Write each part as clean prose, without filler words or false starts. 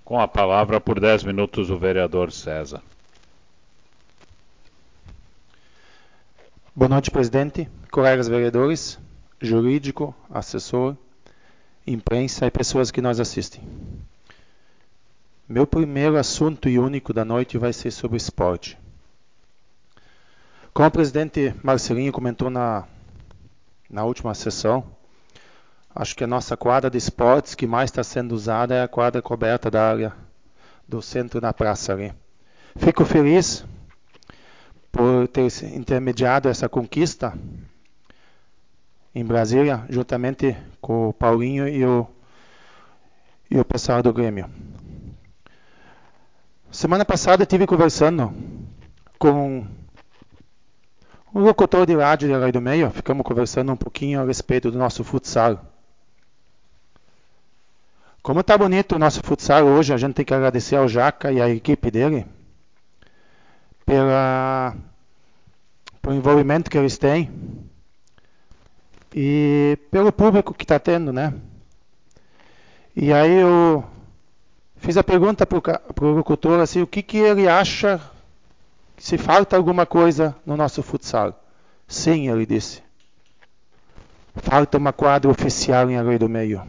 Com a palavra por 10 minutos o vereador César. Boa noite, presidente, colegas vereadores, jurídico, assessor, imprensa e pessoas que nos assistem. Meu primeiro assunto e único da noite vai ser sobre esporte. Como o presidente Marcelinho comentou na última sessão, acho que a nossa quadra de esportes que mais está sendo usada é a quadra coberta da área do centro da praça ali. Fico feliz por ter intermediado essa conquista em Brasília, juntamente com o Paulinho e o pessoal do Grêmio. Semana passada eu estive conversando com um locutor de rádio de Arroio do Meio, ficamos conversando um pouquinho a respeito do nosso futsal. Como está bonito o nosso futsal hoje, a gente tem que agradecer ao Jaca e à equipe dele pelo envolvimento que eles têm e pelo público que está tendo, né? E aí eu fiz a pergunta para o locutor assim, o que ele acha se falta alguma coisa no nosso futsal. Sim, ele disse. Falta uma quadra oficial em Arroio do Meio.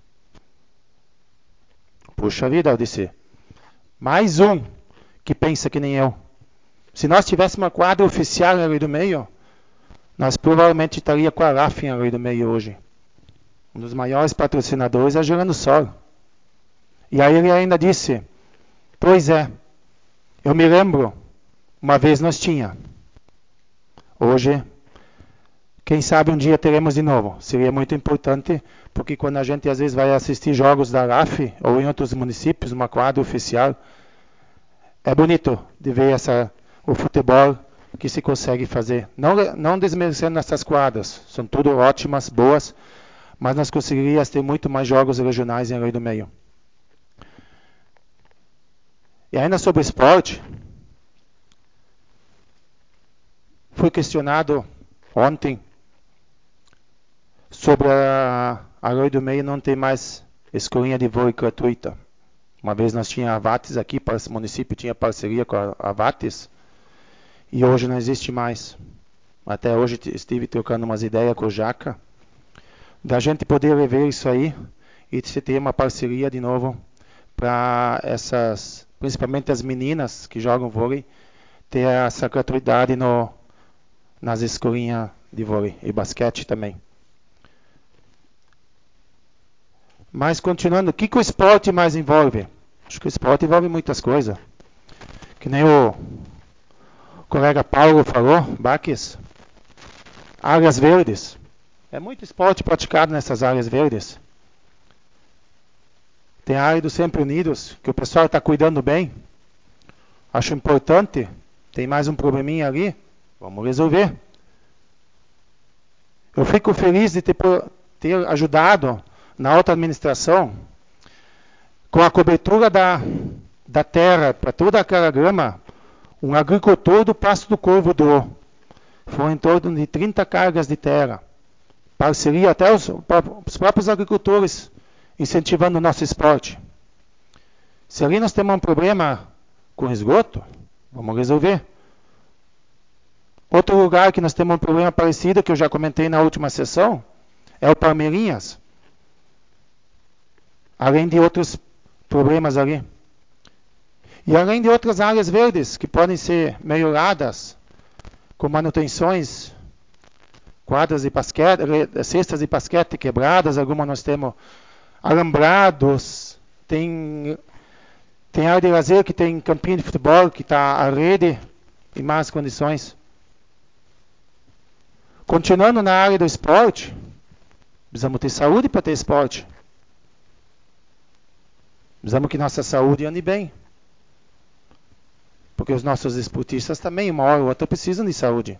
Puxa vida, eu disse. Mais um que pensa que nem eu. Se nós tivéssemos uma quadra oficial em Arroio do Meio, nós provavelmente estaria com a RAF em Arroio do Meio hoje. Um dos maiores patrocinadores é a Gerando Sol. E aí ele ainda disse, pois é, eu me lembro, uma vez nós tinha. Hoje, quem sabe um dia teremos de novo. Seria muito importante, porque quando a gente às vezes vai assistir jogos da RAF ou em outros municípios, uma quadra oficial, é bonito de ver o futebol que se consegue fazer. Não desmerecendo essas quadras, são tudo ótimas, boas, mas nós conseguiríamos ter muito mais jogos regionais em Arroio do Meio. E ainda sobre esporte, fui questionado ontem sobre a Arroio do Meio não ter mais escolinha de vôlei gratuita. Uma vez nós tínhamos a Vates aqui, o município tinha parceria com a Vates, e hoje não existe mais. Até hoje estive trocando umas ideias com o Jaca, da gente poder rever isso aí e se ter uma parceria de novo para essas, principalmente as meninas que jogam vôlei, ter essa gratuidade nas escolinhas de vôlei e basquete também. Mas continuando, o que o esporte mais envolve? Acho que o esporte envolve muitas coisas. Que nem o colega Paulo falou, Baques, áreas verdes. É muito esporte praticado nessas áreas verdes. Tem a área do Sempre Unidos, que o pessoal está cuidando bem. Acho importante. Tem mais um probleminha ali. Vamos resolver. Eu fico feliz de ter ajudado na outra administração com a cobertura da terra para toda aquela grama. Um agricultor do Passo do Corvo doou. Foram em torno de 30 cargas de terra. Parceria até os próprios agricultores incentivando o nosso esporte. Se ali nós temos um problema com esgoto, vamos resolver. Outro lugar que nós temos um problema parecido, que eu já comentei na última sessão, é o Palmeirinhas. Além de outros problemas ali. E além de outras áreas verdes que podem ser melhoradas, com manutenções, quadras de basquete, cestas de basquete quebradas, algumas nós temos alambrados, tem área de lazer que tem campinho de futebol, que está a rede em más condições. Continuando na área do esporte, precisamos ter saúde para ter esporte. Precisamos que nossa saúde ande bem. Porque os nossos esportistas também, uma hora ou outra, precisam de saúde.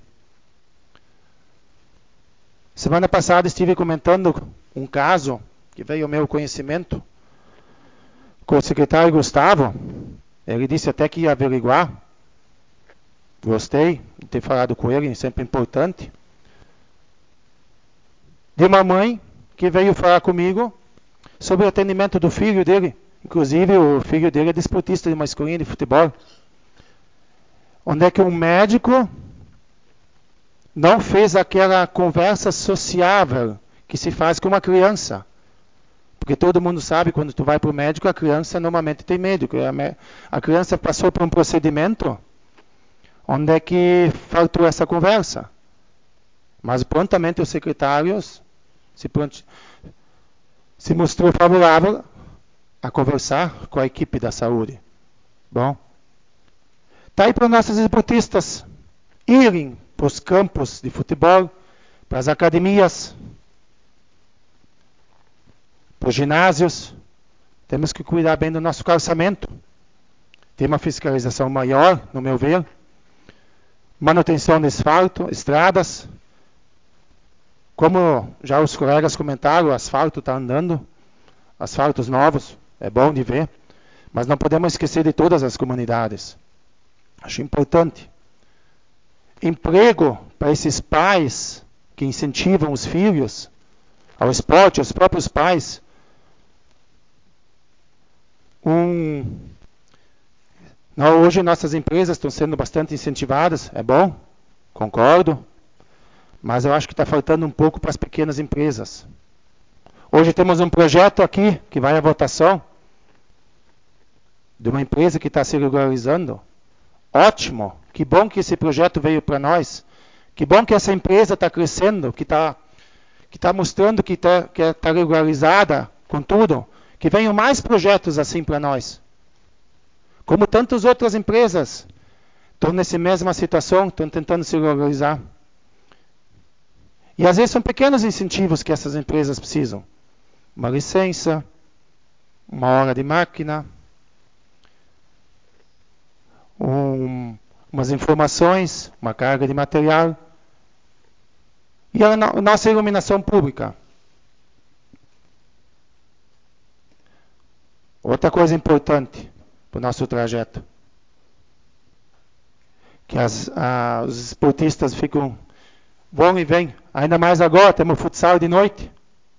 Semana passada estive comentando um caso que veio ao meu conhecimento com o secretário Gustavo. Ele disse até que ia averiguar. Gostei de ter falado com ele, sempre importante. De uma mãe que veio falar comigo sobre o atendimento do filho dele Inclusive, o filho dele é desportista de uma escolinha de futebol. Onde é que um médico não fez aquela conversa sociável que se faz com uma criança. Porque todo mundo sabe, quando tu vai para o médico, a criança normalmente tem medo. A criança passou por um procedimento onde é que faltou essa conversa. Mas prontamente os secretários se mostrou favorável a conversar com a equipe da saúde. Bom, tá aí para nossos esportistas irem para os campos de futebol, para as academias, para os ginásios. Temos que cuidar bem do nosso calçamento. Tem uma fiscalização maior, no meu ver. Manutenção de asfalto, estradas. Como já os colegas comentaram, o asfalto está andando. Asfaltos novos, é bom de ver. Mas não podemos esquecer de todas as comunidades. Acho importante. Emprego para esses pais que incentivam os filhos ao esporte, os próprios pais. Hoje nossas empresas estão sendo bastante incentivadas, é bom, concordo, mas eu acho que está faltando um pouco para as pequenas empresas. Hoje temos um projeto aqui que vai à votação de uma empresa que está se regularizando. Ótimo, que bom que esse projeto veio para nós. Que bom que essa empresa está crescendo, que está mostrando que está regularizada com tudo. Que venham mais projetos assim para nós. Como tantas outras empresas estão nessa mesma situação, estão tentando se regularizar. E às vezes são pequenos incentivos que essas empresas precisam. Uma licença, uma hora de máquina, umas informações, uma carga de material. E a nossa iluminação pública. Outra coisa importante para o nosso trajeto. Que os esportistas vão e vêm. Ainda mais agora, temos futsal de noite.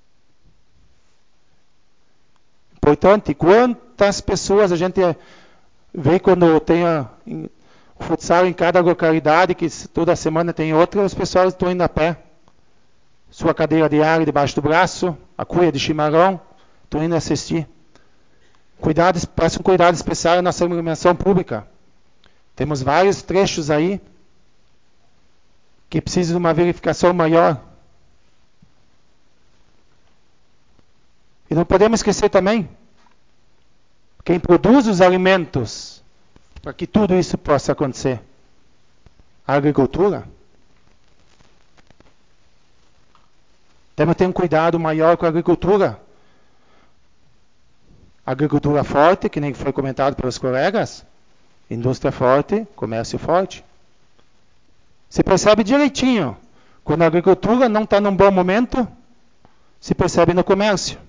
Importante. Quantas pessoas a gente vê quando tem o futsal em cada localidade, que toda semana tem outra, os pessoal estão indo a pé. Sua cadeira de ar debaixo do braço, a cuia de chimarrão, estão indo assistir. Parece um cuidado especial na nossa iluminação pública. Temos vários trechos aí que precisam de uma verificação maior. E não podemos esquecer também quem produz os alimentos para que tudo isso possa acontecer. A agricultura. Temos que ter um cuidado maior com a agricultura. Agricultura forte, que nem foi comentado pelos colegas. Indústria forte, comércio forte. Se percebe direitinho. Quando a agricultura não está num bom momento, se percebe no comércio.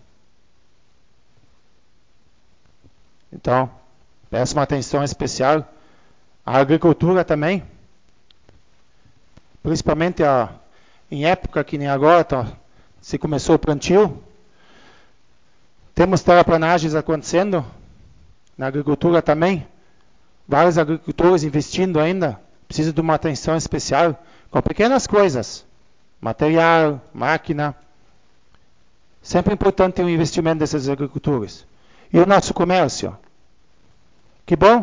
Então, peço uma atenção especial à agricultura também. Principalmente em época que nem agora, se começou o plantio. Temos terraplanagens acontecendo na agricultura também. Vários agricultores investindo ainda. Precisa de uma atenção especial com pequenas coisas. Material, máquina. Sempre é importante ter um investimento desses agricultores. E o nosso comércio? Que bom.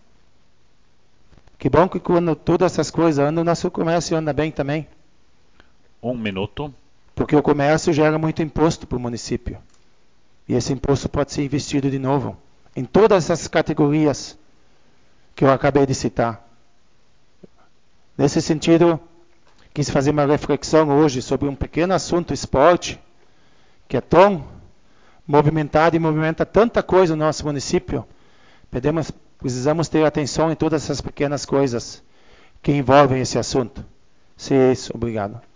Que bom que quando todas essas coisas andam, o nosso comércio anda bem também. 1 minuto. Porque o comércio gera muito imposto para o município. E esse imposto pode ser investido de novo em todas essas categorias que eu acabei de citar. Nesse sentido, quis fazer uma reflexão hoje sobre um pequeno assunto, esporte, que é tão movimentado e movimenta tanta coisa no nosso município. Precisamos ter atenção em todas essas pequenas coisas que envolvem esse assunto. Se é isso, obrigado.